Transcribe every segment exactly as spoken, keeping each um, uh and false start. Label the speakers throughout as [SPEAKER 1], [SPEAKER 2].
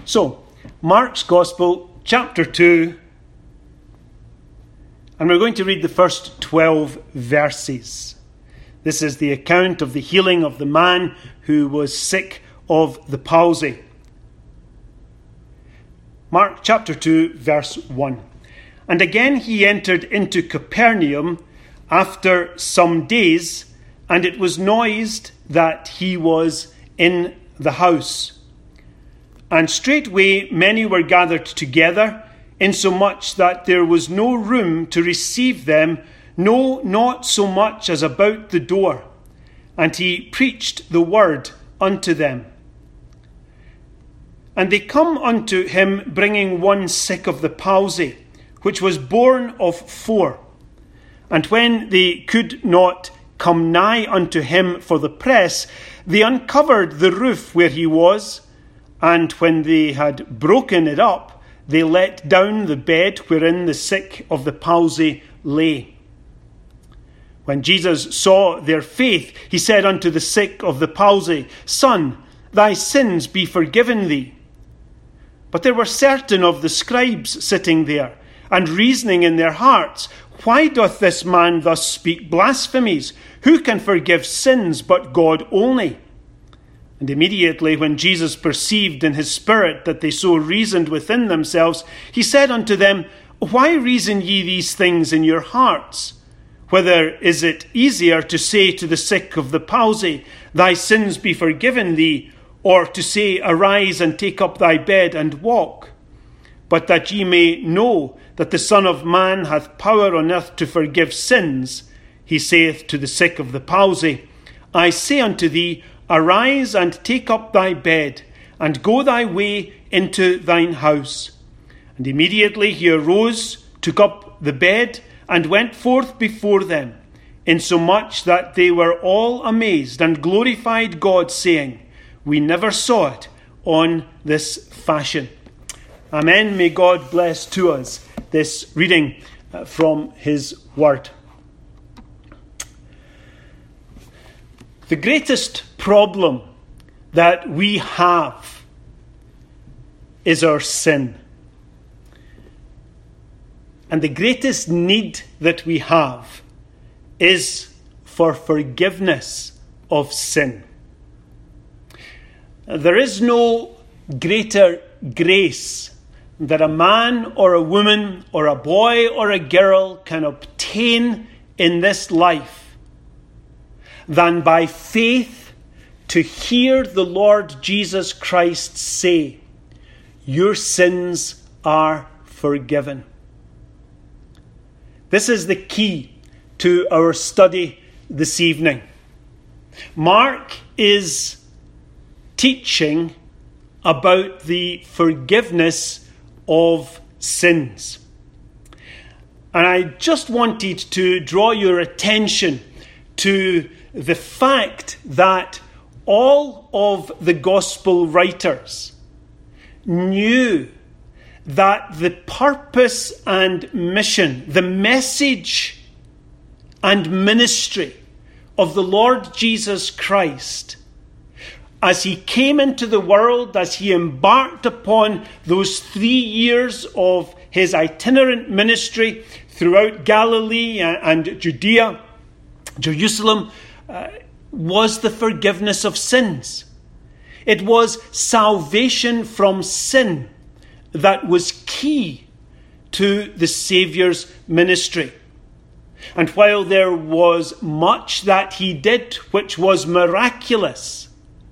[SPEAKER 1] So, Mark's Gospel, chapter two, and we're going to read the first twelve verses. This is the account of the healing of the man who was sick of the palsy. Mark chapter two, verse one. And again he entered into Capernaum after some days, and it was noised that he was in the house. And straightway many were gathered together, insomuch that there was no room to receive them, no, not so much as about the door. And he preached the word unto them. And they come unto him, bringing one sick of the palsy, which was born of four. And when they could not come nigh unto him for the press, they uncovered the roof where he was, and when they had broken it up, they let down the bed wherein the sick of the palsy lay. When Jesus saw their faith, he said unto the sick of the palsy, Son, thy sins be forgiven thee. But there were certain of the scribes sitting there, and reasoning in their hearts, Why doth this man thus speak blasphemies? Who can forgive sins but God only? And immediately when Jesus perceived in his spirit that they so reasoned within themselves, he said unto them, Why reason ye these things in your hearts? Whether is it easier to say to the sick of the palsy, Thy sins be forgiven thee, or to say, Arise and take up thy bed and walk? But that ye may know that the Son of Man hath power on earth to forgive sins, he saith to the sick of the palsy, I say unto thee, Arise and take up thy bed, and go thy way into thine house. And immediately he arose, took up the bed, and went forth before them, insomuch that they were all amazed, and glorified God, saying, We never saw it on this fashion. Amen. May God bless to us this reading from his word. The greatest problem that we have is our sin. And the greatest need that we have is for forgiveness of sin. There is no greater grace that a man or a woman or a boy or a girl can obtain in this life than by faith to hear the Lord Jesus Christ say, Your sins are forgiven. This is the key to our study this evening. Mark is teaching about the forgiveness of sins. And I just wanted to draw your attention to the fact that all of the gospel writers knew that the purpose and mission, the message and ministry of the Lord Jesus Christ, as he came into the world, as he embarked upon those three years of his itinerant ministry throughout Galilee and Judea, Jerusalem, uh, was the forgiveness of sins. It was salvation from sin that was key to the Saviour's ministry. And while there was much that he did which was miraculous,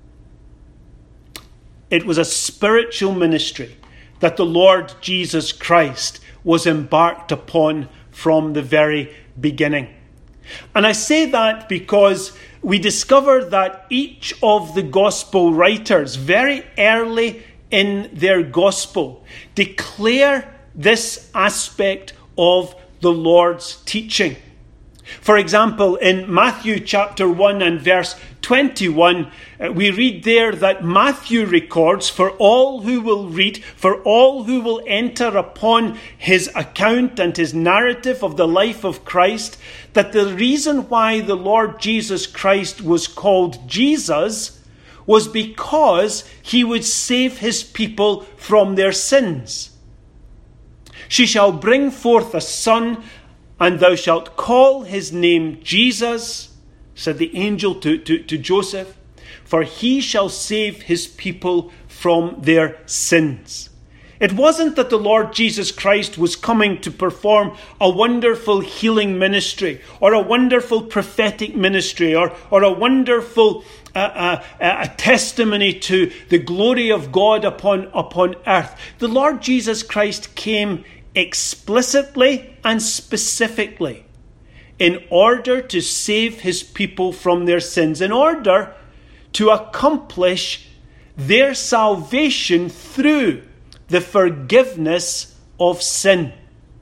[SPEAKER 1] it was a spiritual ministry that the Lord Jesus Christ was embarked upon from the very beginning. And I say that because we discover that each of the gospel writers, very early in their gospel, declare this aspect of the Lord's teaching. For example, in Matthew chapter one and verse twenty-one, we read there that Matthew records, for all who will read, for all who will enter upon his account and his narrative of the life of Christ, that the reason why the Lord Jesus Christ was called Jesus was because he would save his people from their sins. She shall bring forth a son, and thou shalt call his name Jesus, said the angel to, to, to Joseph, for he shall save his people from their sins. It wasn't that the Lord Jesus Christ was coming to perform a wonderful healing ministry or a wonderful prophetic ministry or, or a wonderful uh, uh, a testimony to the glory of God upon, upon earth. The Lord Jesus Christ came explicitly and specifically in order to save his people from their sins, in order to accomplish their salvation through the forgiveness of sin.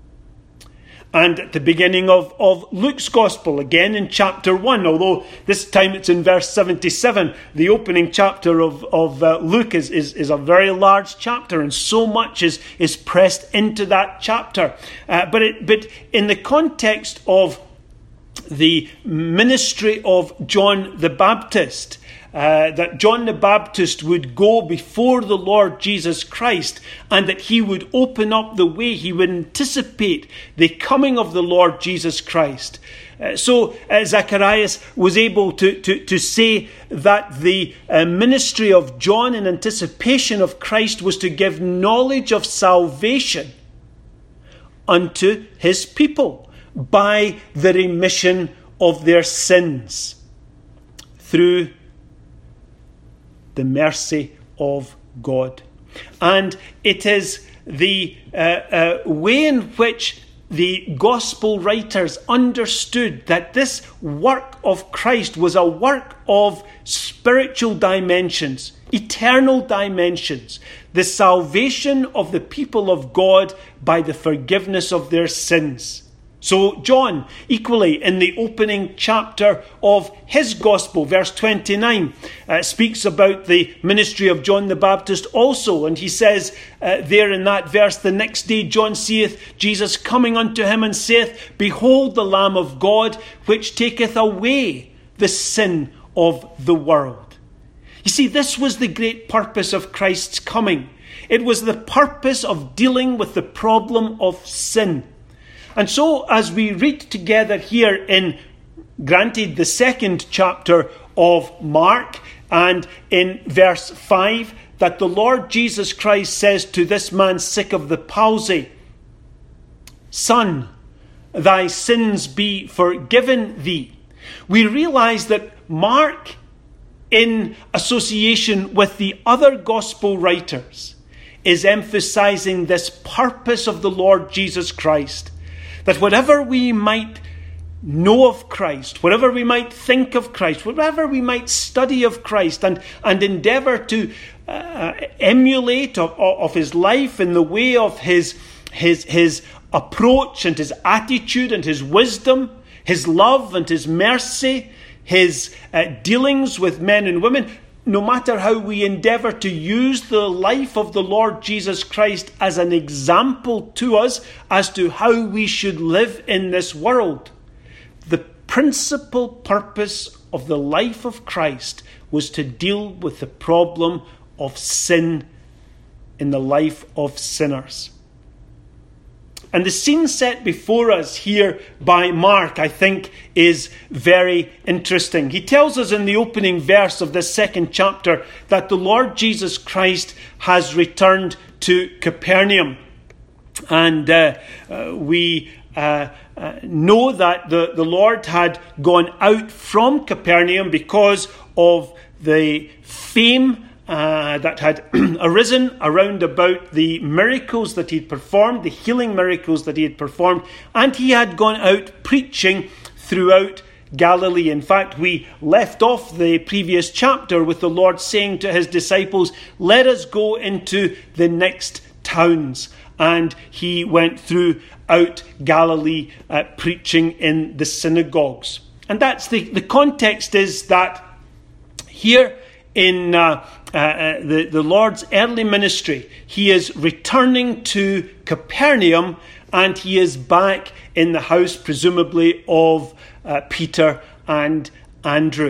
[SPEAKER 1] And at the beginning of, of Luke's Gospel, again in chapter one, although this time it's in verse seventy-seven, the opening chapter of, of uh, Luke is, is, is a very large chapter, and so much is, is pressed into that chapter. Uh, but, it, but in the context of the ministry of John the Baptist, Uh, that John the Baptist would go before the Lord Jesus Christ and that he would open up the way. He would anticipate the coming of the Lord Jesus Christ. Uh, so uh, Zacharias was able to, to, to say that the uh, ministry of John in anticipation of Christ was to give knowledge of salvation unto his people by the remission of their sins through the mercy of God. And it is the uh, uh, way in which the gospel writers understood that this work of Christ was a work of spiritual dimensions, eternal dimensions, the salvation of the people of God by the forgiveness of their sins. So John, equally in the opening chapter of his gospel, verse twenty-nine, uh, speaks about the ministry of John the Baptist also. And he says uh, there in that verse, the next day John seeth Jesus coming unto him and saith, Behold the Lamb of God, which taketh away the sin of the world. You see, this was the great purpose of Christ's coming. It was the purpose of dealing with the problem of sin. And so as we read together here in, granted, the second chapter of Mark, and in verse five, that the Lord Jesus Christ says to this man sick of the palsy, Son, thy sins be forgiven thee. We realize that Mark, in association with the other gospel writers, is emphasizing this purpose of the Lord Jesus Christ. That whatever we might know of Christ, whatever we might think of Christ, whatever we might study of Christ and, and endeavour to uh, emulate of, of his life in the way of his, his, his approach and his attitude and his wisdom, his love and his mercy, his uh, dealings with men and women, no matter how we endeavour to use the life of the Lord Jesus Christ as an example to us as to how we should live in this world, the principal purpose of the life of Christ was to deal with the problem of sin in the life of sinners. And the scene set before us here by Mark, I think, is very interesting. He tells us in the opening verse of this second chapter that the Lord Jesus Christ has returned to Capernaum. And uh, uh, we uh, uh, know that the, the Lord had gone out from Capernaum because of the fame Uh, that had arisen around about the miracles that he had performed, the healing miracles that he had performed, and he had gone out preaching throughout Galilee. In fact, we left off the previous chapter with the Lord saying to his disciples, let us go into the next towns. And he went throughout Galilee uh, preaching in the synagogues. And that's the, the context is that here in uh, uh, the, the Lord's early ministry, he is returning to Capernaum, and he is back in the house, presumably, of uh, Peter and Andrew.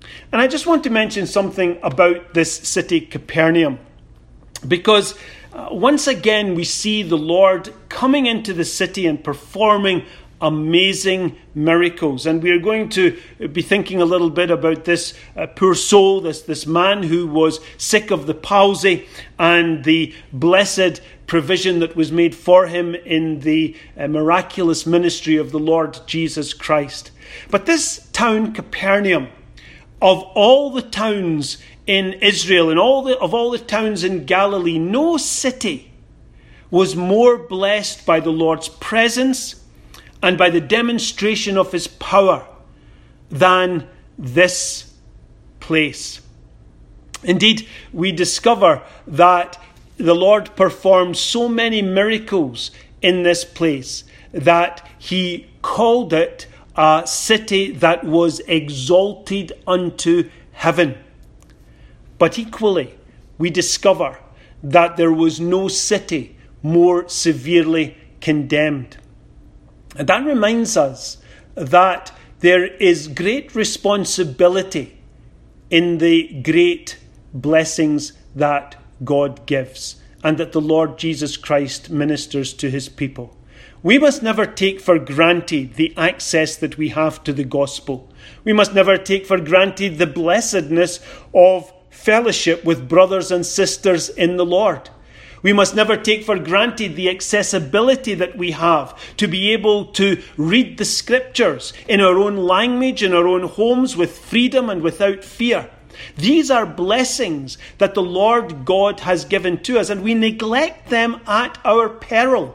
[SPEAKER 1] And I just want to mention something about this city, Capernaum, because uh, once again we see the Lord coming into the city and performing amazing miracles. And we are going to be thinking a little bit about this uh, poor soul, this, this man who was sick of the palsy, and the blessed provision that was made for him in the uh, miraculous ministry of the Lord Jesus Christ. But this town, Capernaum, of all the towns in Israel and all the, of all the towns in Galilee, no city was more blessed by the Lord's presence and by the demonstration of his power than this place. Indeed, we discover that the Lord performed so many miracles in this place that he called it a city that was exalted unto heaven. But equally, we discover that there was no city more severely condemned. And that reminds us that there is great responsibility in the great blessings that God gives, and that the Lord Jesus Christ ministers to his people. We must never take for granted the access that we have to the gospel. We must never take for granted the blessedness of fellowship with brothers and sisters in the Lord. We must never take for granted the accessibility that we have to be able to read the scriptures in our own language, in our own homes, with freedom and without fear. These are blessings that the Lord God has given to us, and we neglect them at our peril.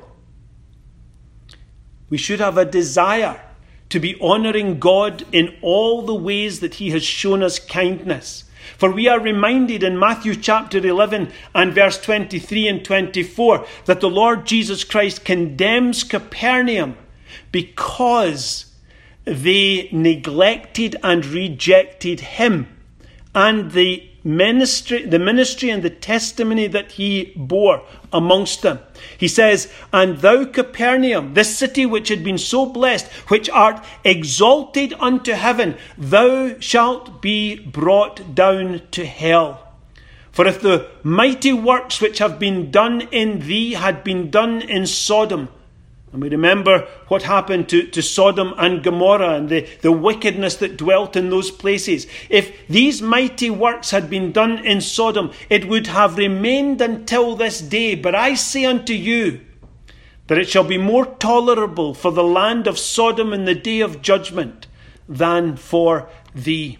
[SPEAKER 1] We should have a desire to be honouring God in all the ways that he has shown us kindness. For we are reminded in Matthew chapter eleven and verse twenty-three and twenty-four that the Lord Jesus Christ condemns Capernaum because they neglected and rejected him and the ministry, the ministry and the testimony that he bore amongst them. He says, "And thou, Capernaum, this city which had been so blessed, which art exalted unto heaven, thou shalt be brought down to hell. For if the mighty works which have been done in thee had been done in Sodom," and we remember what happened to, to Sodom and Gomorrah and the, the wickedness that dwelt in those places. If these mighty works had been done in Sodom, it would have remained until this day. But I say unto you that it shall be more tolerable for the land of Sodom in the day of judgment than for thee.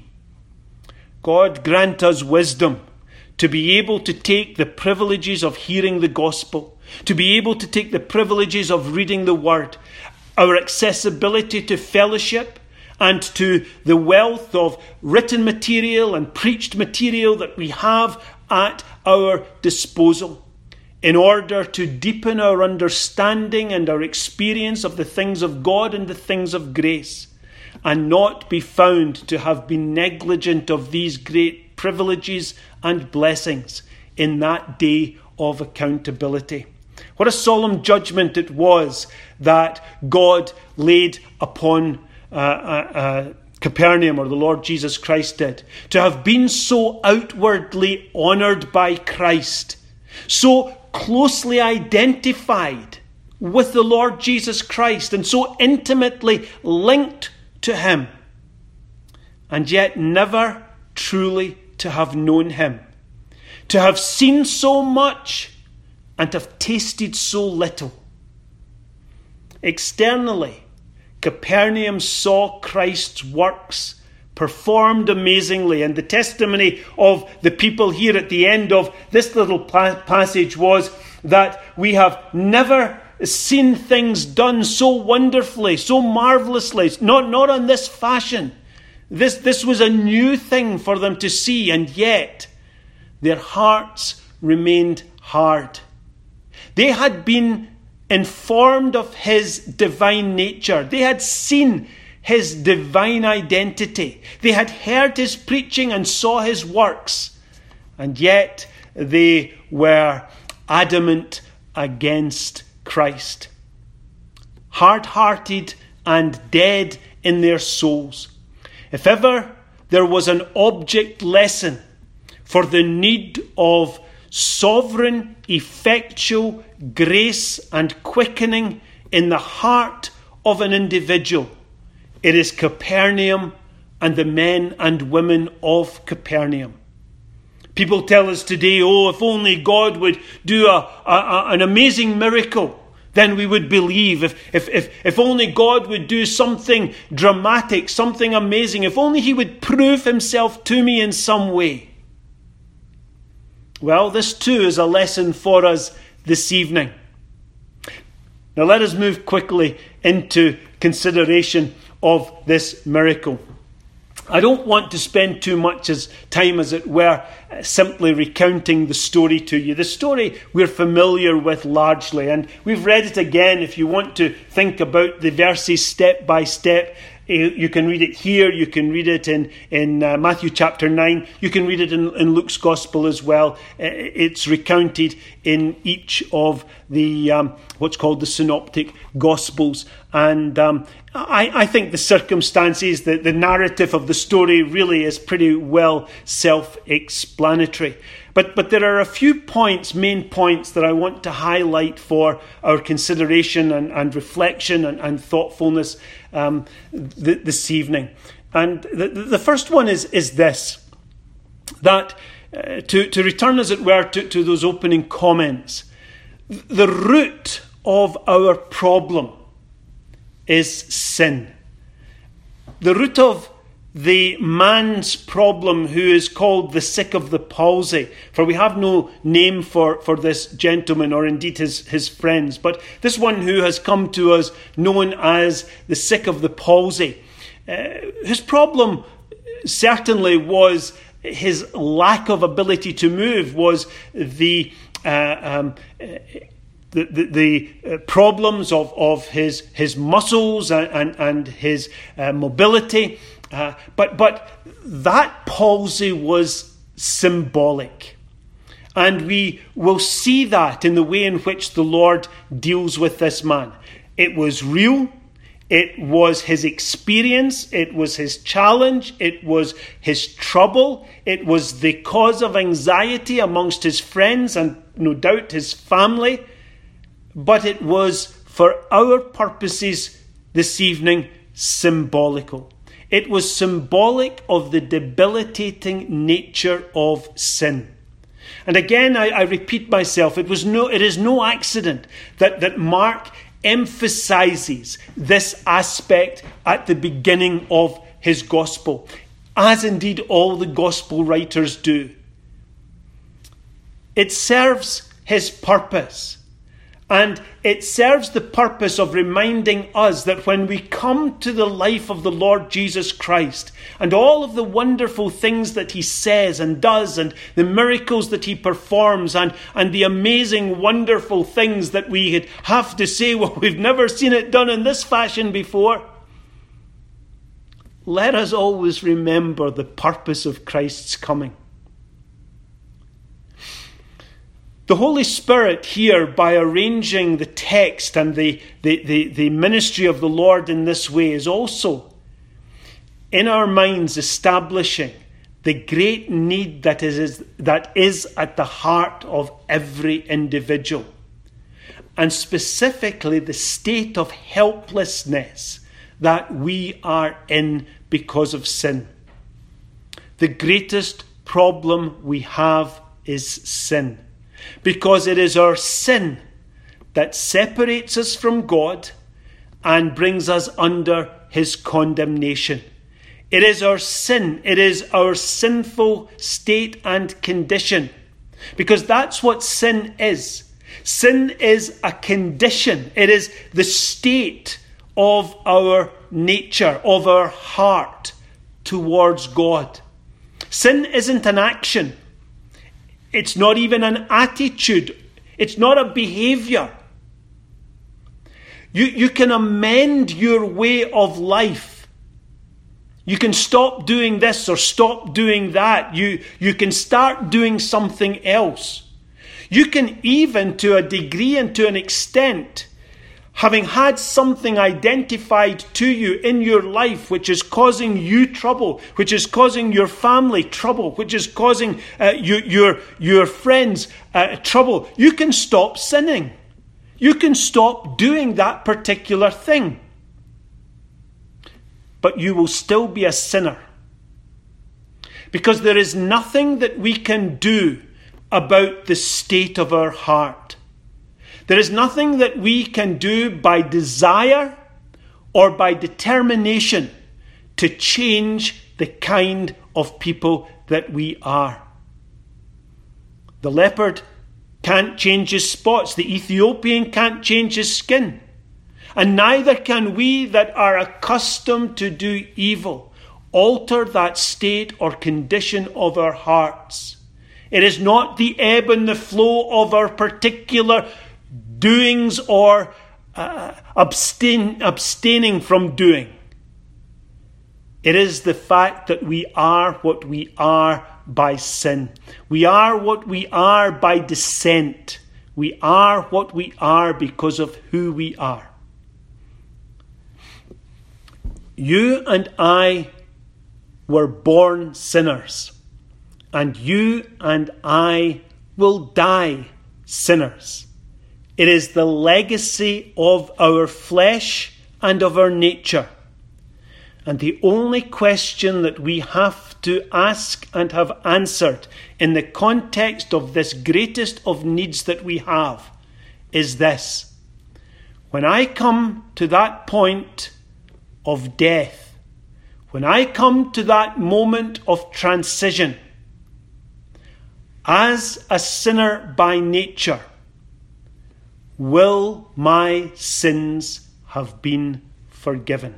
[SPEAKER 1] God grant us wisdom to be able to take the privileges of hearing the gospel, to be able to take the privileges of reading the word, our accessibility to fellowship and to the wealth of written material and preached material that we have at our disposal, in order to deepen our understanding and our experience of the things of God and the things of grace, and not be found to have been negligent of these great privileges and blessings in that day of accountability. What a solemn judgment it was that God laid upon uh, uh, uh, Capernaum, or the Lord Jesus Christ did, to have been so outwardly honoured by Christ, so closely identified with the Lord Jesus Christ, and so intimately linked to him, and yet never truly to have known him, to have seen so much and have tasted so little. Externally, Capernaum saw Christ's works performed amazingly, and the testimony of the people here at the end of this little pa- passage was that we have never seen things done so wonderfully, so marvelously, not, not on this fashion. This, this was a new thing for them to see, and yet their hearts remained hard. They had been informed of his divine nature. They had seen his divine identity. They had heard his preaching and saw his works, and yet they were adamant against Christ, hard-hearted and dead in their souls. If ever there was an object lesson for the need of sovereign, effectual grace and quickening in the heart of an individual. It is Capernaum and the men and women of Capernaum. People tell us today, oh, if only God would do a, a, an amazing miracle, then we would believe. If, if, if, if only God would do something dramatic, something amazing, if only he would prove himself to me in some way. Well, this too is a lesson for us this evening. Now let us move quickly into consideration of this miracle. I don't want to spend too much as time, as it were, simply recounting the story to you. The story we're familiar with largely, and we've read it again. If you want to think about the verses step by step, you can read it here, you can read it in, in uh, Matthew chapter nine, you can read it in, in Luke's Gospel as well. It's recounted in each of the, um, what's called the Synoptic Gospels. And um, I, I think the circumstances, the, the narrative of the story really is pretty well self-explanatory. But but there are a few points, main points, that I want to highlight for our consideration and, and reflection and, and thoughtfulness um, th- this evening. And the, the first one is, is this, that uh, to, to return, as it were, to, to those opening comments, the root of our problem is sin. The root of the man's problem who is called the sick of the palsy, for we have no name for, for this gentleman or indeed his, his friends, but this one who has come to us known as the sick of the palsy. Uh, his problem certainly was his lack of ability to move, was the uh, um, uh, The, the, the problems of, of his, his muscles and, and, and his uh, mobility. Uh, but, but that palsy was symbolic. And we will see that in the way in which the Lord deals with this man. It was real. It was his experience. It was his challenge. It was his trouble. It was the cause of anxiety amongst his friends and no doubt his family. But it was, for our purposes this evening, symbolical. It was symbolic of the debilitating nature of sin. And again, I, I repeat myself, it was no, it is no accident that, that Mark emphasizes this aspect at the beginning of his gospel, as indeed all the gospel writers do. It serves his purpose. And it serves the purpose of reminding us that when we come to the life of the Lord Jesus Christ and all of the wonderful things that he says and does and the miracles that he performs and, and the amazing, wonderful things that we have to say, well, we've never seen it done in this fashion before. Let us always remember the purpose of Christ's coming. The Holy Spirit here, by arranging the text and the, the, the, the ministry of the Lord in this way, is also in our minds establishing the great need that is, that is at the heart of every individual, and specifically the state of helplessness that we are in because of sin. The greatest problem we have is sin. Because it is our sin that separates us from God and brings us under his condemnation. It is our sin, it is our sinful state and condition. Because that's what sin is. Sin is a condition. It is the state of our nature, of our heart towards God. Sin isn't an action. It's not even an attitude. It's not a behavior. You, you can amend your way of life. You can stop doing this or stop doing that. You, you can start doing something else. You can even, to a degree and to an extent, having had something identified to you in your life which is causing you trouble, which is causing your family trouble, which is causing uh, you, your, your friends uh, trouble, you can stop sinning. You can stop doing that particular thing. But you will still be a sinner. Because there is nothing that we can do about the state of our heart. There is nothing that we can do by desire or by determination to change the kind of people that we are. The leopard can't change his spots. The Ethiopian can't change his skin. And neither can we that are accustomed to do evil alter that state or condition of our hearts. It is not the ebb and the flow of our particular doings or uh, abstain, abstaining from doing. It is the fact that we are what we are by sin. We are what we are by descent. We are what we are because of who we are. You and I were born sinners, and you and I will die sinners. It is the legacy of our flesh and of our nature. And the only question that we have to ask and have answered in the context of this greatest of needs that we have is this. When I come to that point of death, when I come to that moment of transition, as a sinner by nature, will my sins have been forgiven?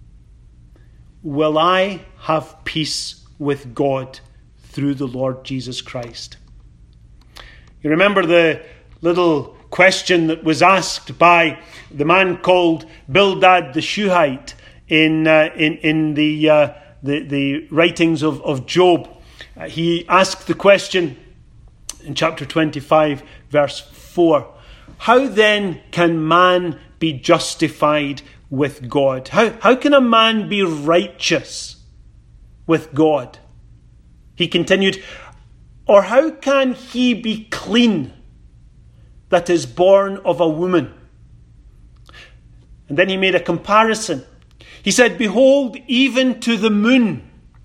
[SPEAKER 1] Will I have peace with God through the Lord Jesus Christ? You remember the little question that was asked by the man called Bildad the Shuhite in uh, in in the, uh, the the writings of of Job. Uh, he asked the question in chapter twenty-five, verse four. How then can man be justified with God? How, how can a man be righteous with God? He continued, or how can he be clean that is born of a woman? And then he made a comparison. He said, behold, even to the moon,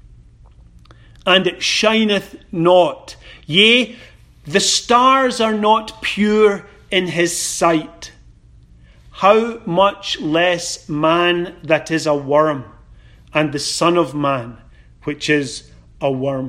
[SPEAKER 1] and it shineth not. Yea, the stars are not pure in his sight. How much less man that is a worm, and the Son of Man, which is a worm.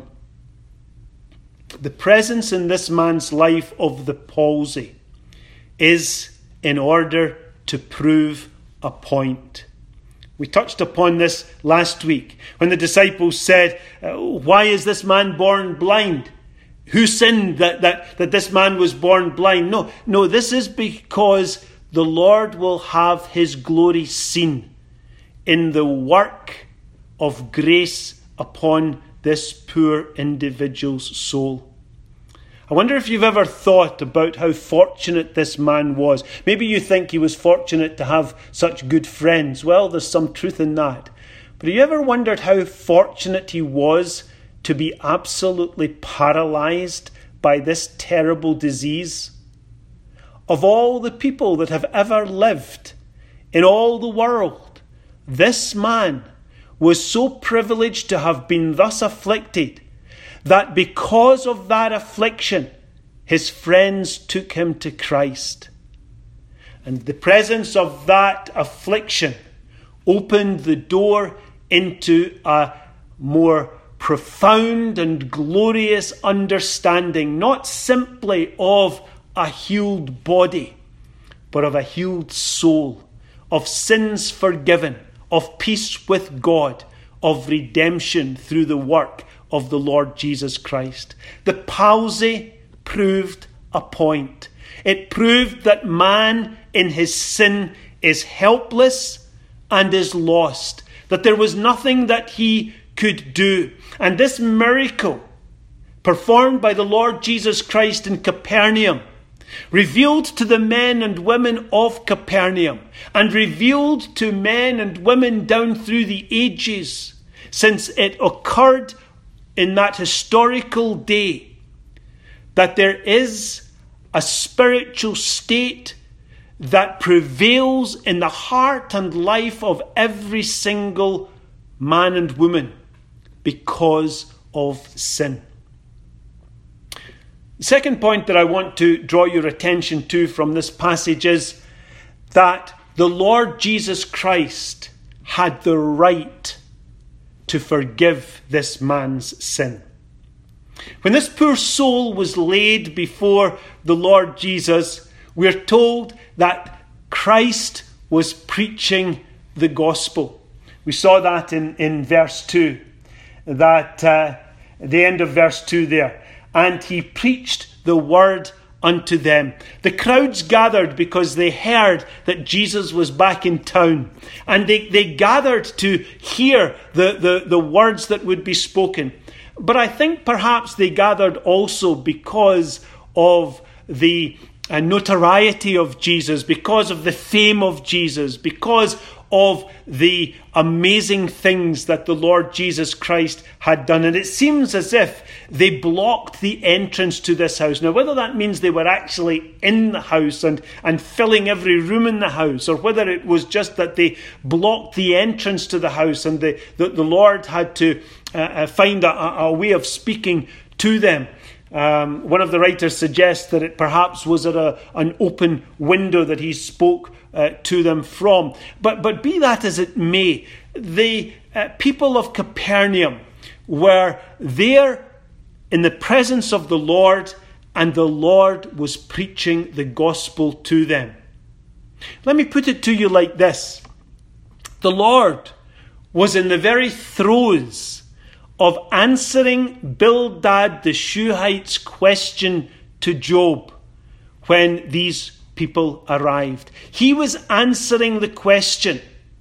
[SPEAKER 1] The presence in this man's life of the palsy is in order to prove a point. We touched upon this last week when the disciples said, why is this man born blind? Who sinned that, that, that this man was born blind? No, no, this is because the Lord will have his glory seen in the work of grace upon this poor individual's soul. I wonder if you've ever thought about how fortunate this man was. Maybe you think he was fortunate to have such good friends. Well, there's some truth in that. But have you ever wondered how fortunate he was to be absolutely paralyzed by this terrible disease? Of all the people that have ever lived in all the world, this man was so privileged to have been thus afflicted that because of that affliction, his friends took him to Christ. And the presence of that affliction opened the door into a more profound and glorious understanding, not simply of a healed body, but of a healed soul, of sins forgiven, of peace with God, of redemption through the work of the Lord Jesus Christ. The palsy proved a point. It proved that man in his sin is helpless and is lost, that there was nothing that he could do. And this miracle performed by the Lord Jesus Christ in Capernaum revealed to the men and women of Capernaum, and revealed to men and women down through the ages, since it occurred in that historical day, that there is a spiritual state that prevails in the heart and life of every single man and woman because of sin. The second point that I want to draw your attention to from this passage is that the Lord Jesus Christ had the right to forgive this man's sin. When this poor soul was laid before the Lord Jesus, we're told that Christ was preaching the gospel. We saw that in, in verse two, that uh, the end of verse two there. And he preached the word unto them. The crowds gathered because they heard that Jesus was back in town. And they, they gathered to hear the, the, the words that would be spoken. But I think perhaps they gathered also because of the uh, notoriety of Jesus, because of the fame of Jesus, because of the amazing things that the Lord Jesus Christ had done. And it seems as if they blocked the entrance to this house. Now, whether that means they were actually in the house and, and filling every room in the house, or whether it was just that they blocked the entrance to the house and the, the, the Lord had to uh, find a, a way of speaking to them. Um, one of the writers suggests that it perhaps was at a, an open window that he spoke uh, to them from. But, but be that as it may, the uh, people of Capernaum were there in the presence of the Lord, and the Lord was preaching the gospel to them. Let me put it to you like this. The Lord was in the very throes of answering Bildad the Shuhite's question to Job when these people arrived. He was answering the question,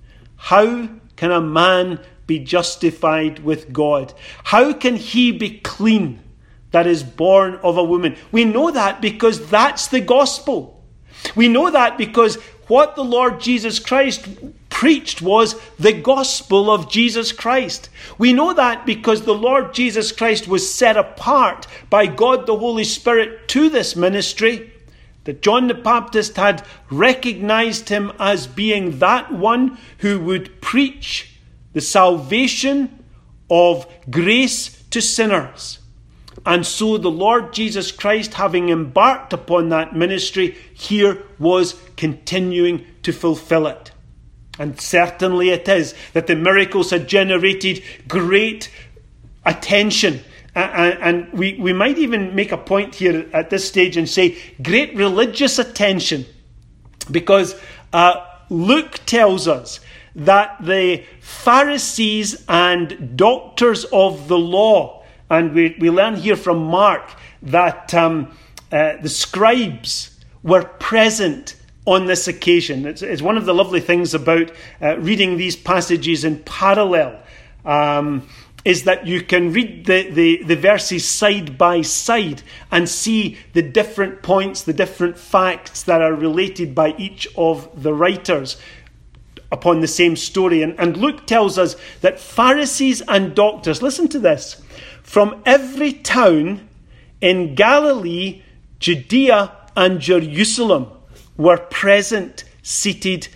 [SPEAKER 1] how can a man be justified with God? How can he be clean that is born of a woman? We know that because that's the gospel. We know that because what the Lord Jesus Christ preached was the gospel of Jesus Christ. We know that because the Lord Jesus Christ was set apart by God the Holy Spirit to this ministry, that John the Baptist had recognized him as being that one who would preach the salvation of grace to sinners. And so the Lord Jesus Christ, having embarked upon that ministry, here was continuing to fulfill it. And certainly it is that the miracles had generated great attention. And we, we might even make a point here at this stage and say great religious attention. Because uh, Luke tells us that the Pharisees and doctors of the law, and we, we learn here from Mark that um, uh, the scribes were present on this occasion. It's, it's one of the lovely things about uh, reading these passages in parallel, um, is that you can read the, the, the verses side by side and see the different points, the different facts that are related by each of the writers upon the same story. And, and Luke tells us that Pharisees and doctors, listen to this, from every town in Galilee, Judea, and Jerusalem were present, seated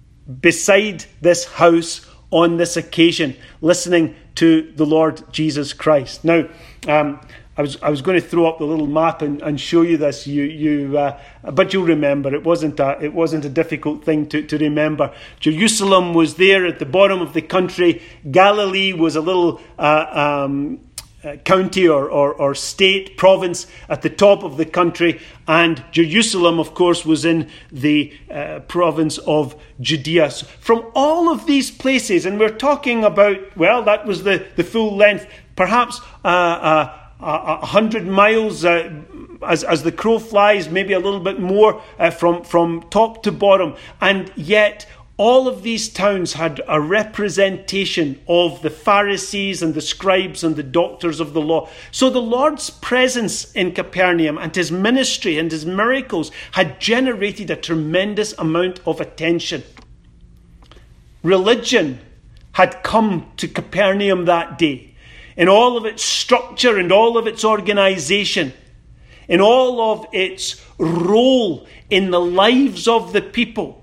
[SPEAKER 1] beside this house on this occasion, listening to the Lord Jesus Christ. Now, um, I was I was going to throw up the little map and, and show you this. You you, uh, but you'll remember it wasn't a it wasn't a difficult thing to, to remember. Jerusalem was there at the bottom of the country. Galilee was a little uh, um, uh, county or, or or state province at the top of the country, and Jerusalem, of course, was in the uh, province of Judea. So from all of these places, and we're talking about, well, that was the the full length, perhaps. Uh, uh, A hundred miles uh, as as the crow flies, maybe a little bit more uh, from from top to bottom, and yet all of these towns had a representation of the Pharisees and the scribes and the doctors of the law. So the Lord's presence in Capernaum and his ministry and his miracles had generated a tremendous amount of attention. Religion had come to Capernaum that day, in all of its structure and all of its organization, in all of its role in the lives of the people.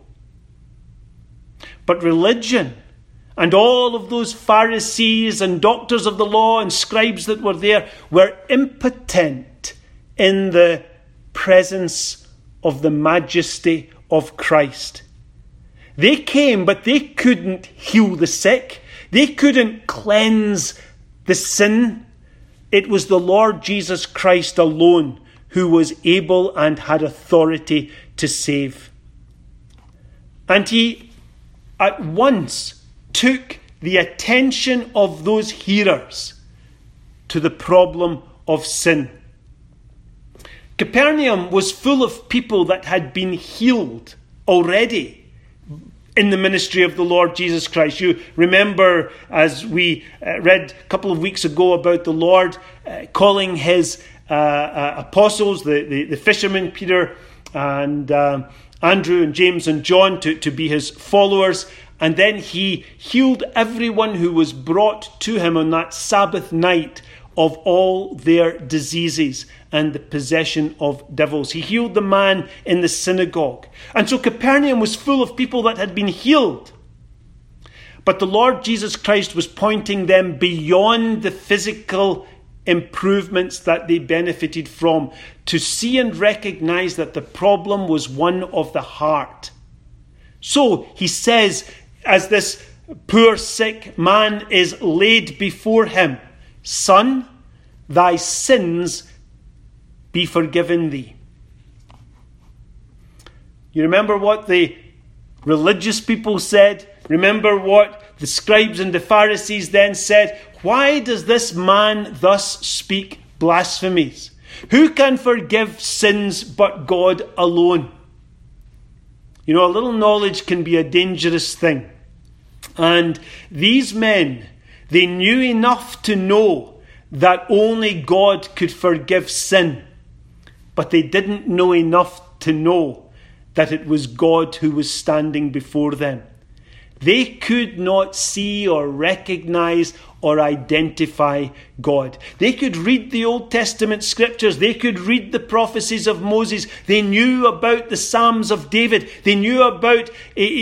[SPEAKER 1] But religion and all of those Pharisees and doctors of the law and scribes that were there were impotent in the presence of the majesty of Christ. They came, but they couldn't heal the sick. They couldn't cleanse the sin. It was the Lord Jesus Christ alone who was able and had authority to save. And he at once took the attention of those hearers to the problem of sin. Capernaum was full of people that had been healed already in the ministry of the Lord Jesus Christ. You remember, as we uh, read a couple of weeks ago, about the Lord uh, calling his uh, uh, apostles, the, the, the fishermen, Peter and uh, Andrew and James and John, to, to be his followers. And then he healed everyone who was brought to him on that Sabbath night of all their diseases and the possession of devils. He healed the man in the synagogue. And so Capernaum was full of people that had been healed. But the Lord Jesus Christ was pointing them beyond the physical improvements that they benefited from, to see and recognize that the problem was one of the heart. So he says, as this poor sick man is laid before him, "Son, thy sins be forgiven thee." You remember what the religious people said? Remember what the scribes and the Pharisees then said? "Why does this man thus speak blasphemies? Who can forgive sins but God alone?" You know, a little knowledge can be a dangerous thing. And these men, they knew enough to know that only God could forgive sin. But they didn't know enough to know that it was God who was standing before them. They could not see or recognize or identify God. They could read the Old Testament scriptures. They could read the prophecies of Moses. They knew about the Psalms of David. They knew about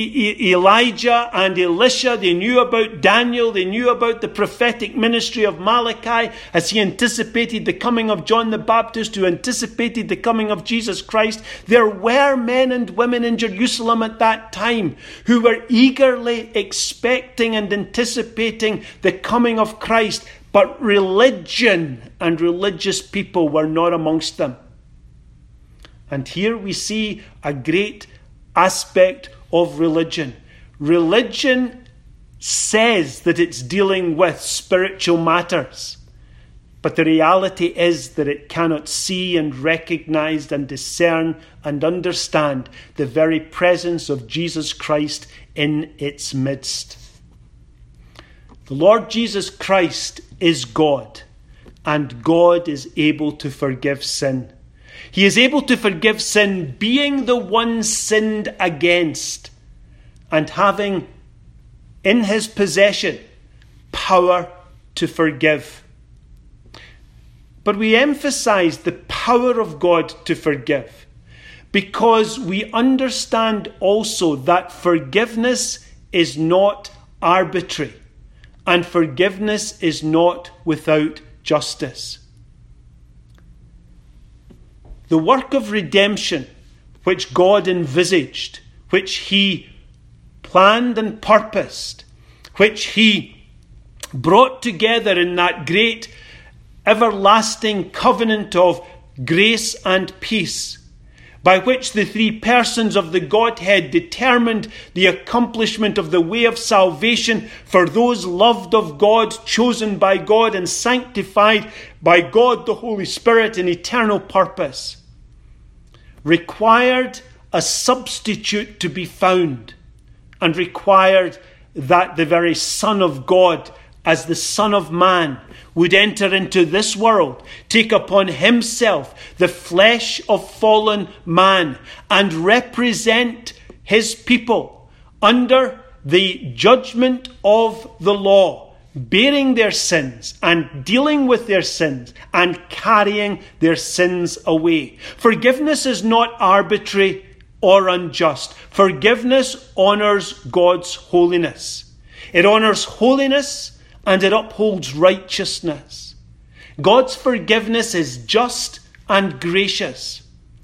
[SPEAKER 1] Elijah and Elisha. They knew about Daniel. They knew about the prophetic ministry of Malachi as he anticipated the coming of John the Baptist, who anticipated the coming of Jesus Christ. There were men and women in Jerusalem at that time who were eagerly expecting and anticipating the coming of Christ, but religion and religious people were not amongst them. And here we see a great aspect of religion. Religion says that it's dealing with spiritual matters, but the reality is that it cannot see and recognize and discern and understand the very presence of Jesus Christ in its midst. The Lord Jesus Christ is God, and God is able to forgive sin. He is able to forgive sin, being the one sinned against, and having in his possession power to forgive. But we emphasize the power of God to forgive, because we understand also that forgiveness is not arbitrary. And forgiveness is not without justice. The work of redemption, which God envisaged, which he planned and purposed, which he brought together in that great everlasting covenant of grace and peace, by which the three persons of the Godhead determined the accomplishment of the way of salvation for those loved of God, chosen by God, and sanctified by God the Holy Spirit in eternal purpose, required a substitute to be found, and required that the very Son of God, as the Son of Man, would enter into this world, take upon himself the flesh of fallen man, and represent his people under the judgment of the law, bearing their sins and dealing with their sins and carrying their sins away. Forgiveness is not arbitrary or unjust. Forgiveness honours God's holiness. It honours holiness and it upholds righteousness. God's forgiveness is just and gracious.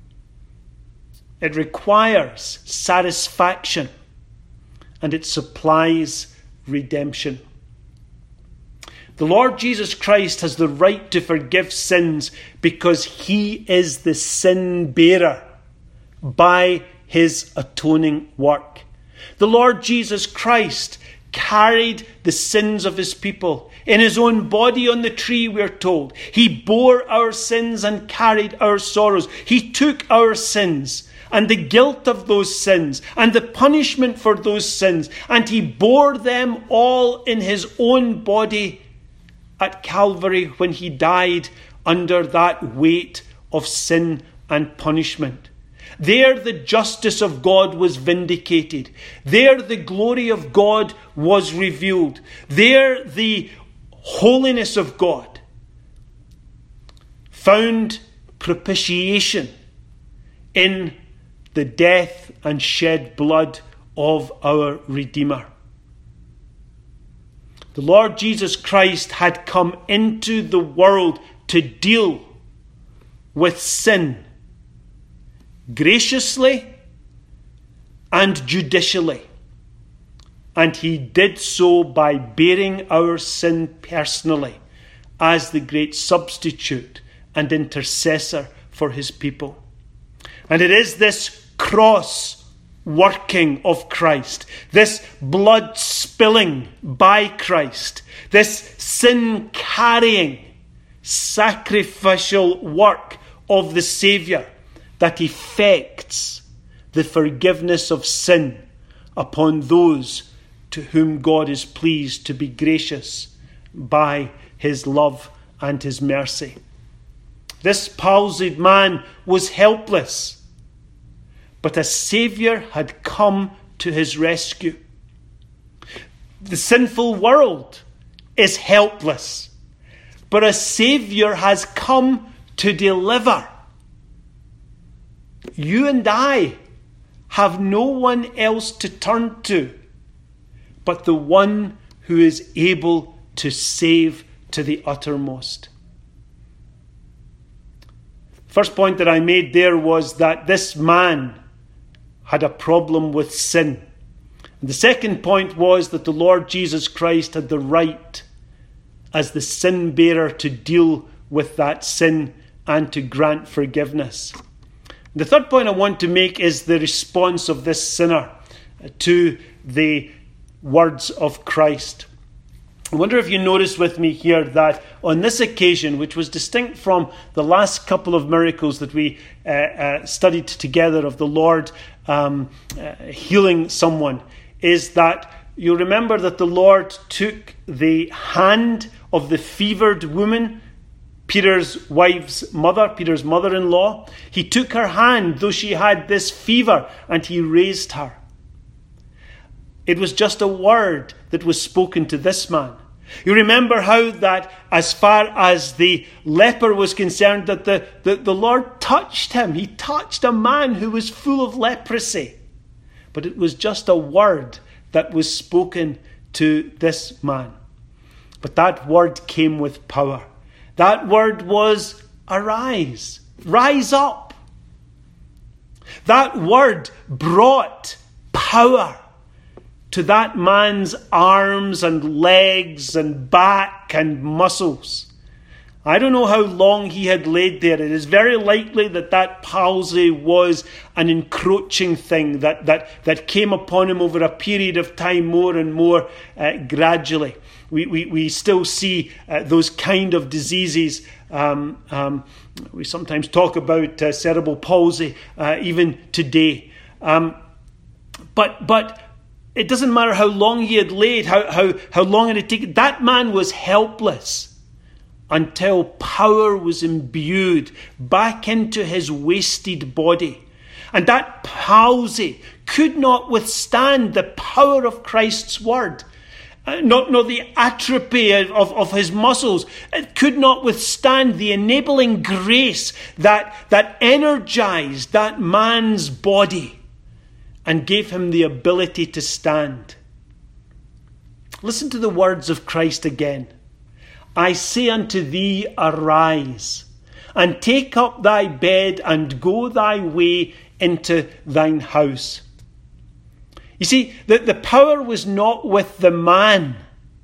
[SPEAKER 1] It requires satisfaction and it supplies redemption. The Lord Jesus Christ has the right to forgive sins because he is the sin bearer by his atoning work. The Lord Jesus Christ carried the sins of his people in his own body on the tree, we're told. He bore our sins and carried our sorrows. He took our sins and the guilt of those sins and the punishment for those sins, and he bore them all in his own body at Calvary when he died under that weight of sin and punishment. There the justice of God was vindicated. There the glory of God was revealed. There the holiness of God found propitiation in the death and shed blood of our Redeemer. The Lord Jesus Christ had come into the world to deal with sin graciously and judicially. And he did so by bearing our sin personally as the great substitute and intercessor for his people. And it is this cross working of Christ, this blood spilling by Christ, this sin carrying sacrificial work of the Saviour that effects the forgiveness of sin upon those to whom God is pleased to be gracious by his love and his mercy. This palsied man was helpless, but a Saviour had come to his rescue. The sinful world is helpless, but a Saviour has come to deliver. You and I have no one else to turn to but the one who is able to save to the uttermost. First point that I made there was that this man had a problem with sin. And the second point was that the Lord Jesus Christ had the right as the sin bearer to deal with that sin and to grant forgiveness. The third point I want to make is the response of this sinner to the words of Christ. I wonder if you noticed with me here that on this occasion, which was distinct from the last couple of miracles that we uh, uh, studied together of the Lord um, uh, healing someone, is that you remember that the Lord took the hand of the fevered woman, Peter's wife's mother, Peter's mother-in-law. He took her hand, though she had this fever, and he raised her. It was just a word that was spoken to this man. You remember how that as far as the leper was concerned, that the, the, the Lord touched him. He touched a man who was full of leprosy. But it was just a word that was spoken to this man. But that word came with power. That word was arise, rise up. That word brought power to that man's arms and legs and back and muscles. I don't know how long he had laid there. It is very likely that that palsy was an encroaching thing that, that, that came upon him over a period of time, more and more uh, gradually. We, we, we still see uh, those kind of diseases. Um, um, we sometimes talk about uh, cerebral palsy uh, even today. Um, but but It doesn't matter how long he had laid, how, how, how long it had taken. That man was helpless until power was imbued back into his wasted body. And that palsy could not withstand the power of Christ's word. Uh, not, not the atrophy of, of his muscles. It could not withstand the enabling grace that, that energized that man's body and gave him the ability to stand. Listen to the words of Christ again. I say unto thee, arise, and take up thy bed, and go thy way into thine house. You see, the, the power was not with the man,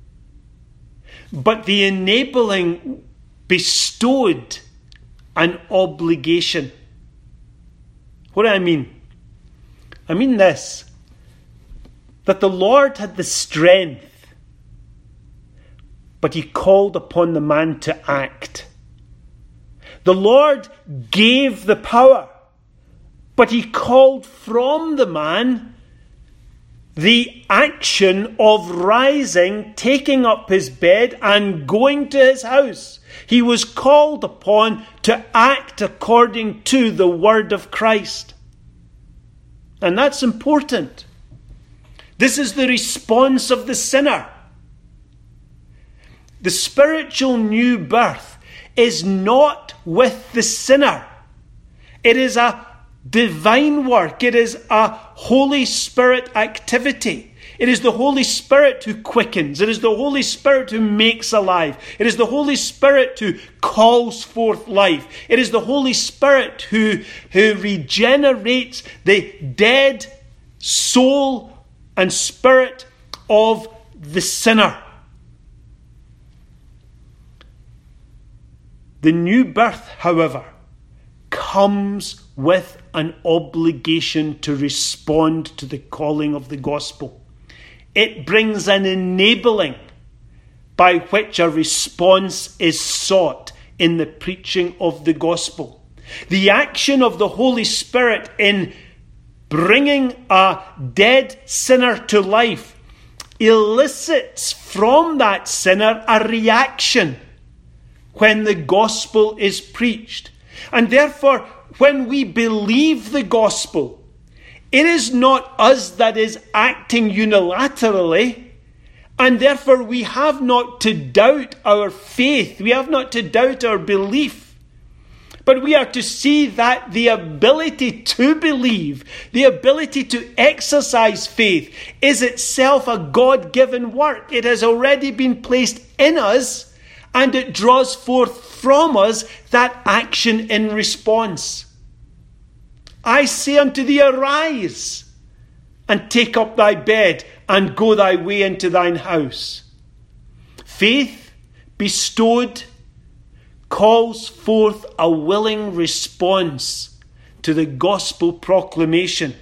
[SPEAKER 1] but the enabling bestowed an obligation. What do I mean? I mean this, that the Lord had the strength, but he called upon the man to act. The Lord gave the power, but he called from the man the action of rising, taking up his bed and going to his house. He was called upon to act according to the word of Christ. And that's important. This is the response of the sinner. The spiritual new birth is not with the sinner. It is a divine work. It is a Holy Spirit activity. It is the Holy Spirit who quickens. It is the Holy Spirit who makes alive. It is the Holy Spirit who calls forth life. It is the Holy Spirit who, who regenerates the dead soul and spirit of the sinner. The new birth, however, comes with an obligation to respond to the calling of the gospel. It brings an enabling by which a response is sought in the preaching of the gospel. The action of the Holy Spirit in bringing a dead sinner to life elicits from that sinner a reaction when the gospel is preached. And therefore, when we believe the gospel, it is not us that is acting unilaterally, and therefore we have not to doubt our faith, we have not to doubt our belief, but we are to see that the ability to believe, the ability to exercise faith, is itself a God-given work. It has already been placed in us, and it draws forth from us that action in response. I say unto thee, arise, and take up thy bed, and go thy way into thine house. Faith bestowed calls forth a willing response to the gospel proclamation.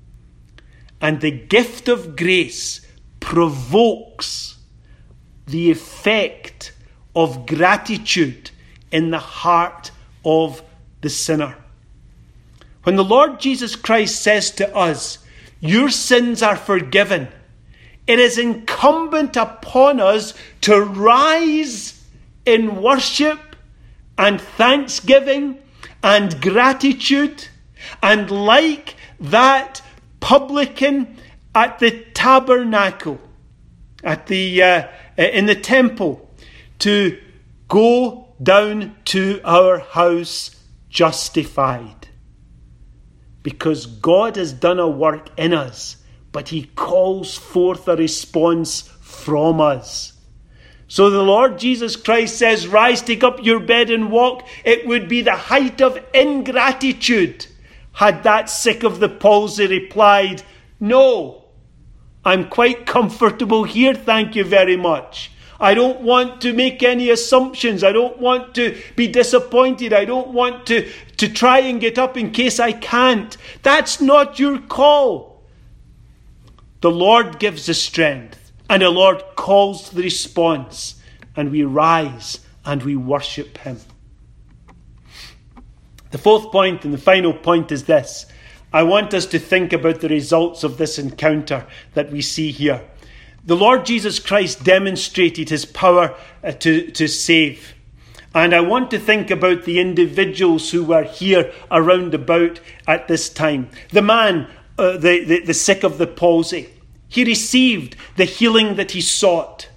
[SPEAKER 1] And the gift of grace provokes the effect of gratitude in the heart of the sinner. When the Lord Jesus Christ says to us, your sins are forgiven, it is incumbent upon us to rise in worship and thanksgiving and gratitude, and like that publican at the tabernacle, at the uh, in the temple, to go down to our house justified. Because God has done a work in us, but he calls forth a response from us. So the Lord Jesus Christ says, rise, take up your bed and walk. It would be the height of ingratitude had that sick of the palsy replied, no, I'm quite comfortable here, thank you very much. I don't want to make any assumptions. I don't want to be disappointed. I don't want to, to try and get up in case I can't. That's not your call. The Lord gives the strength, and the Lord calls the response, and we rise and we worship him. The fourth point and the final point is this. I want us to think about the results of this encounter that we see here. The Lord Jesus Christ demonstrated his power uh, to, to save. And I want to think about the individuals who were here around about at this time. The man, uh, the, the, the sick of the palsy, he received the healing that he sought.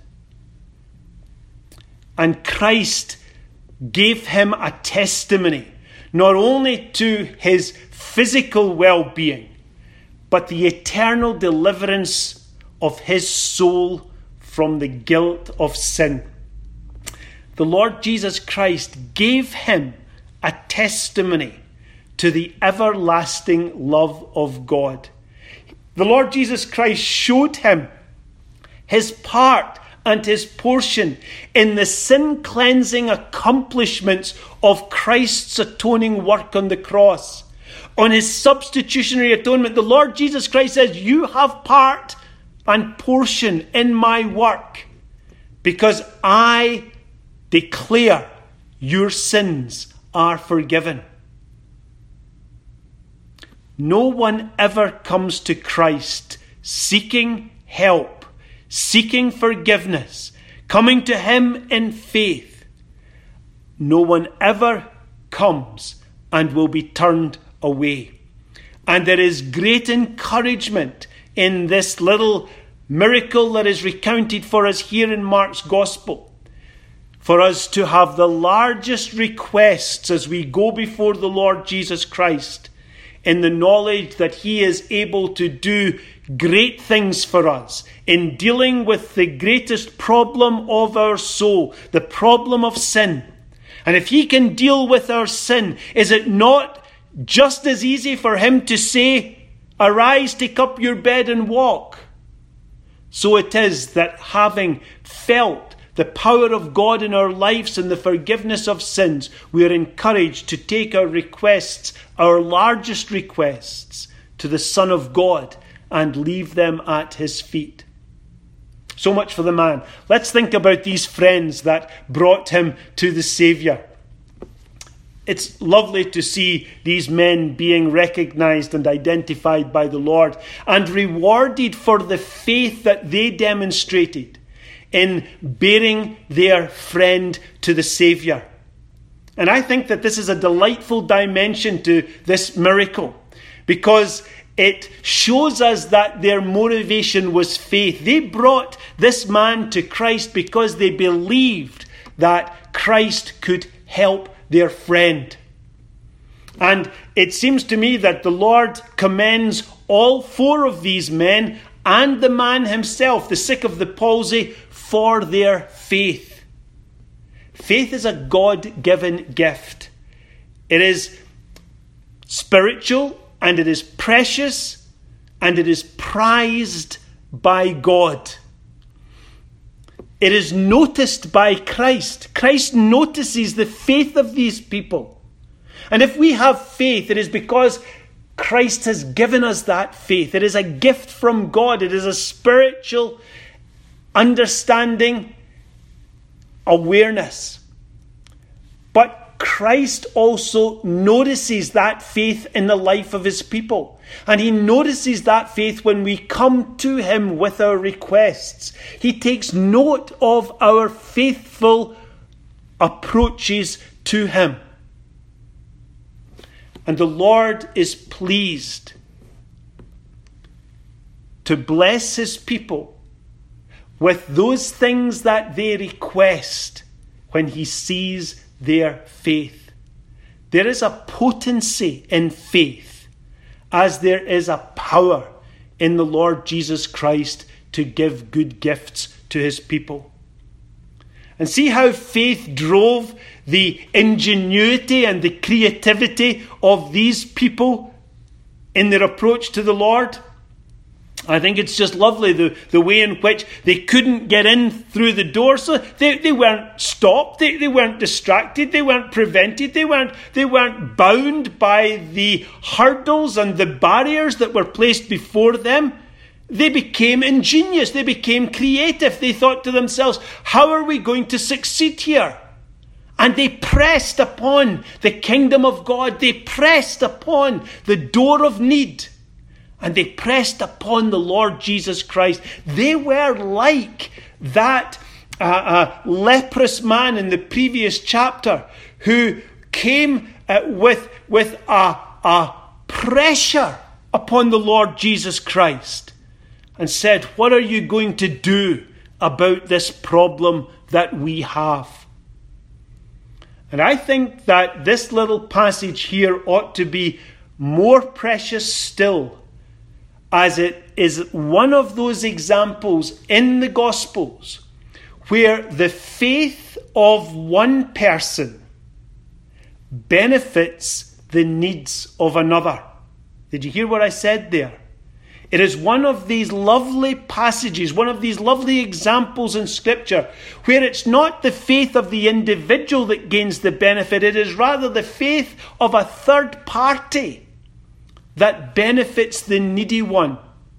[SPEAKER 1] And Christ gave him a testimony, not only to his physical well-being, but the eternal deliverance of his soul from the guilt of sin. The Lord Jesus Christ gave him a testimony to the everlasting love of God. The Lord Jesus Christ showed him his part and his portion in the sin-cleansing accomplishments of Christ's atoning work on the cross. On his substitutionary atonement, the Lord Jesus Christ says, you have part and portion in my work, because I declare your sins are forgiven. No one ever comes to Christ seeking help, seeking forgiveness, coming to him in faith. No one ever comes and will be turned away. And there is great encouragement in this little miracle that is recounted for us here in Mark's Gospel, for us to have the largest requests as we go before the Lord Jesus Christ, in the knowledge that he is able to do great things for us in dealing with the greatest problem of our soul, the problem of sin. And if he can deal with our sin, is it not just as easy for him to say, arise, take up your bed and walk? So it is that having felt the power of God in our lives and the forgiveness of sins, we are encouraged to take our requests, our largest requests, to the Son of God and leave them at his feet. So much for the man. Let's think about these friends that brought him to the Saviour. It's lovely to see these men being recognized and identified by the Lord and rewarded for the faith that they demonstrated in bearing their friend to the Saviour. And I think that this is a delightful dimension to this miracle, because it shows us that their motivation was faith. They brought this man to Christ because they believed that Christ could help their friend. And it seems to me that the Lord commends all four of these men and the man himself, the sick of the palsy, for their faith. Faith is a God-given gift. It is spiritual, and it is precious, and it is prized by God. It is noticed by Christ. Christ notices the faith of these people. And if we have faith, it is because Christ has given us that faith. It is a gift from God. It is a spiritual understanding, awareness. But Christ also notices that faith in the life of his people. And he notices that faith when we come to him with our requests. He takes note of our faithful approaches to him. And the Lord is pleased to bless his people with those things that they request when he sees their faith. There is a potency in faith, as there is a power in the Lord Jesus Christ to give good gifts to his people. And see how faith drove the ingenuity and the creativity of these people in their approach to the Lord. I think it's just lovely, the, the way in which they couldn't get in through the door. So they, they weren't stopped, they, they weren't distracted, they weren't prevented, they weren't, they weren't bound by the hurdles and the barriers that were placed before them. They became ingenious, they became creative. They thought to themselves, how are we going to succeed here? And they pressed upon the kingdom of God. They pressed upon the door of need. And they pressed upon the Lord Jesus Christ. They were like that uh, uh, leprous man in the previous chapter who came uh, with, with a, a pressure upon the Lord Jesus Christ and said, "What are you going to do about this problem that we have?" And I think that this little passage here ought to be more precious still, as it is one of those examples in the Gospels where the faith of one person benefits the needs of another. Did you hear what I said there? It is one of these lovely passages, one of these lovely examples in Scripture, where it's not the faith of the individual that gains the benefit, it is rather the faith of a third party that benefits the needy one.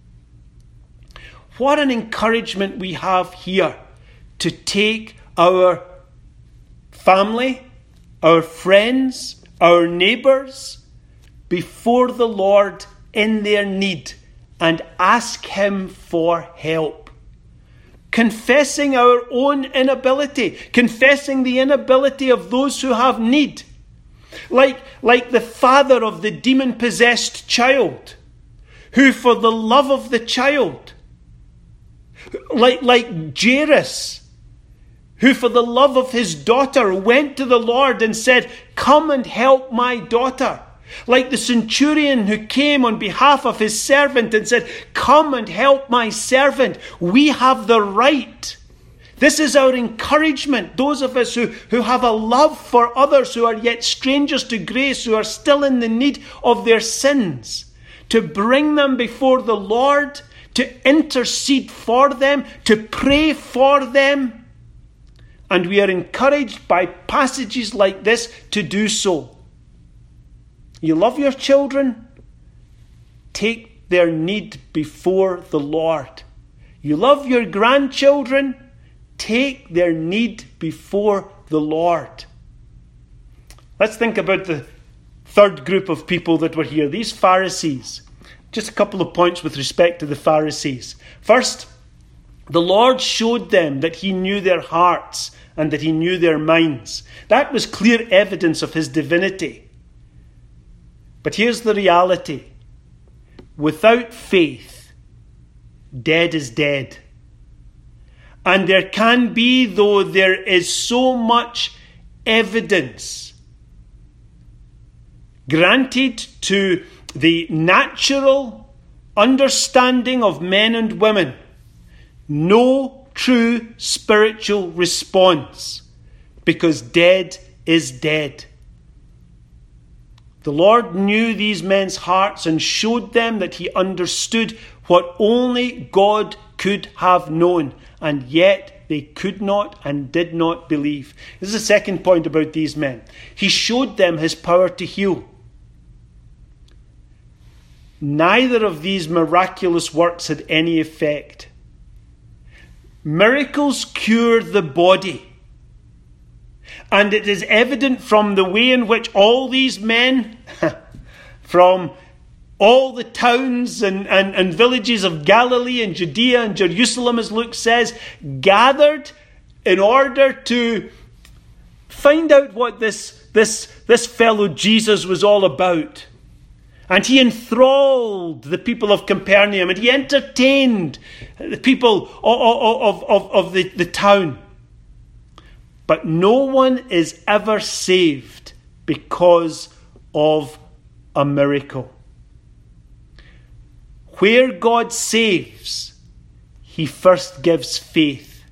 [SPEAKER 1] What an encouragement we have here to take our family, our friends, our neighbours before the Lord in their need and ask Him for help. Confessing our own inability, confessing the inability of those who have need. Like, like the father of the demon-possessed child, who for the love of the child, like, like Jairus, who for the love of his daughter went to the Lord and said, "Come and help my daughter." Like the centurion who came on behalf of his servant and said, "Come and help my servant." We have the right. This is our encouragement. Those of us who, who have a love for others who are yet strangers to grace, who are still in the need of their sins, to bring them before the Lord, to intercede for them, to pray for them. And we are encouraged by passages like this to do so. You love your children? Take their need before the Lord. You love your grandchildren? Take their need before the Lord. Let's think about the third group of people that were here, these Pharisees. Just a couple of points with respect to the Pharisees. First, the Lord showed them that He knew their hearts and that He knew their minds. That was clear evidence of His divinity. But here's the reality. Without faith, dead is dead. And there can be, though there is so much evidence granted to the natural understanding of men and women, no true spiritual response, because dead is dead. The Lord knew these men's hearts and showed them that He understood what only God could have known, and yet they could not and did not believe. This is the second point about these men. He showed them His power to heal. Neither of these miraculous works had any effect. Miracles cure the body. And it is evident from the way in which all these men, from all the towns and, and, and villages of Galilee and Judea and Jerusalem, as Luke says, gathered in order to find out what this, this, this fellow Jesus was all about. And He enthralled the people of Capernaum, and He entertained the people of, of, of, of the, the town. But no one is ever saved because of a miracle. Where God saves, He first gives faith.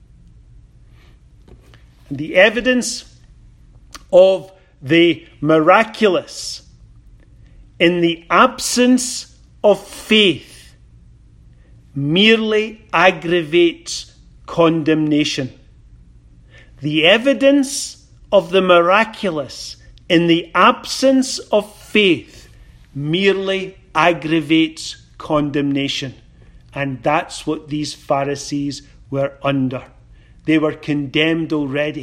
[SPEAKER 1] And the evidence of the miraculous in the absence of faith merely aggravates condemnation. The evidence of the miraculous in the absence of faith merely aggravates condemnation. And that's what these Pharisees were under. They were condemned already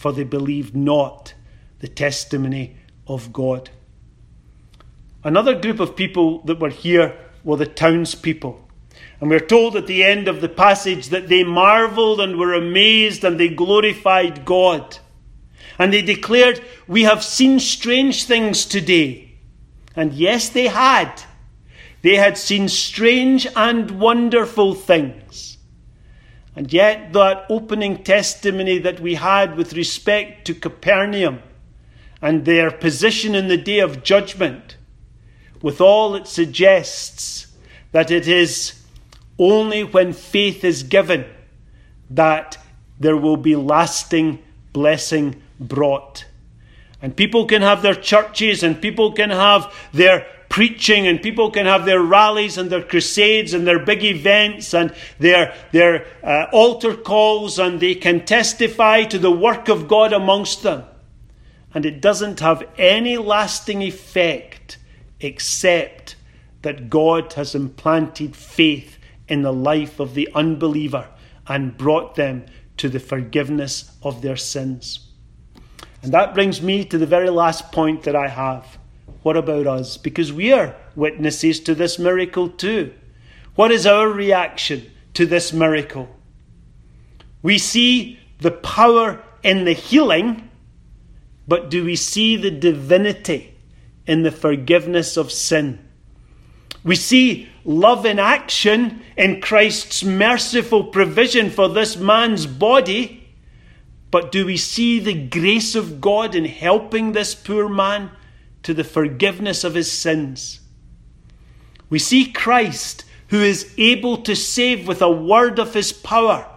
[SPEAKER 1] for they believed not the testimony of God. Another group of people that were here were the townspeople. And we're told at the end of the passage that they marveled and were amazed and they glorified God. And they declared, "We have seen strange things today." And yes, they had. They had seen strange and wonderful things. And yet that opening testimony that we had with respect to Capernaum and their position in the day of judgment, with all it suggests that it is only when faith is given that there will be lasting blessing brought. And people can have their churches and people can have their preaching and people can have their rallies and their crusades and their big events and their, their uh, altar calls, and they can testify to the work of God amongst them. And it doesn't have any lasting effect except that God has implanted faith in the life of the unbeliever and brought them to the forgiveness of their sins. And that brings me to the very last point that I have. What about us? Because we are witnesses to this miracle too. What is our reaction to this miracle? We see the power in the healing, but do we see the divinity in the forgiveness of sin? We see love in action in Christ's merciful provision for this man's body. But do we see the grace of God in helping this poor man to the forgiveness of his sins? We see Christ, who is able to save with a word of his power.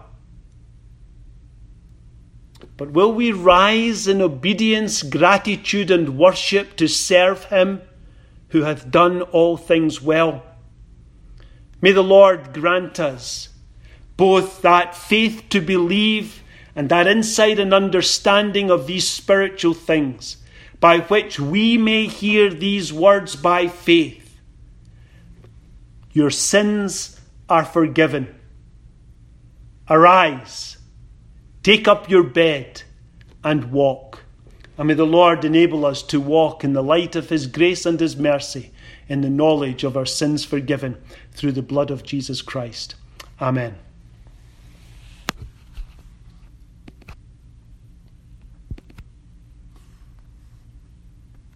[SPEAKER 1] But will we rise in obedience, gratitude, and worship to serve him who hath done all things well? May the Lord grant us both that faith to believe and that insight and understanding of these spiritual things, by which we may hear these words by faith. Your sins are forgiven. Arise, take up your bed, and walk. And may the Lord enable us to walk in the light of his grace and his mercy, in the knowledge of our sins forgiven through the blood of Jesus Christ. Amen.